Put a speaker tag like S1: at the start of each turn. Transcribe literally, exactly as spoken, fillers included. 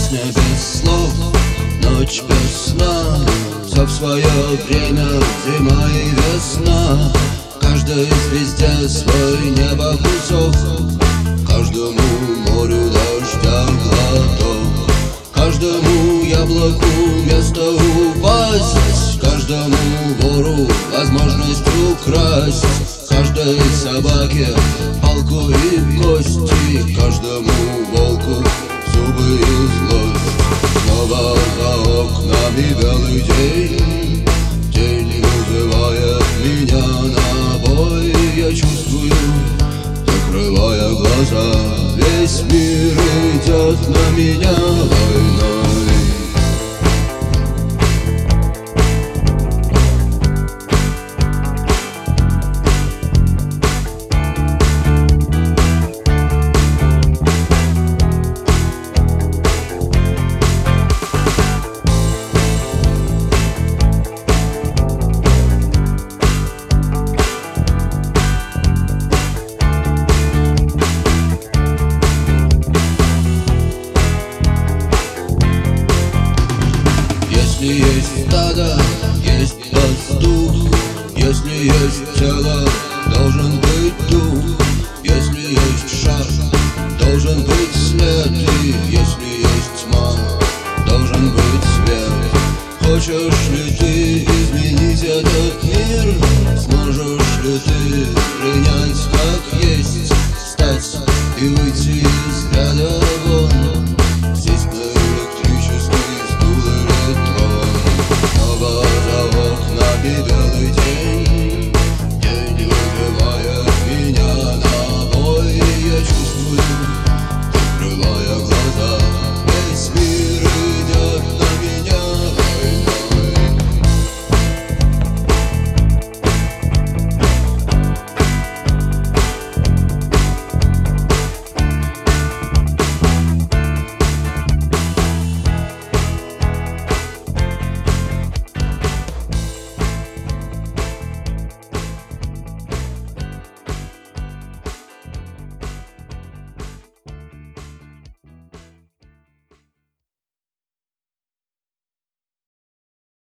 S1: Песня без слов, ночь без сна, все в свое время, зима и весна. Каждой звезде свой небо кусок, каждому морю дождя глоток, каждому яблоку место упасть, каждому вору возможность украсть, каждой собаке палку и кости, каждому волку зубы и злость. Снова за окнами белый день, день вызывает меня на бой. Я чувствую, закрывая глаза, весь мир идет на меня войной. Если есть стадо, есть пастух, если есть тело, должен быть дух, если есть шаг, должен быть след, и если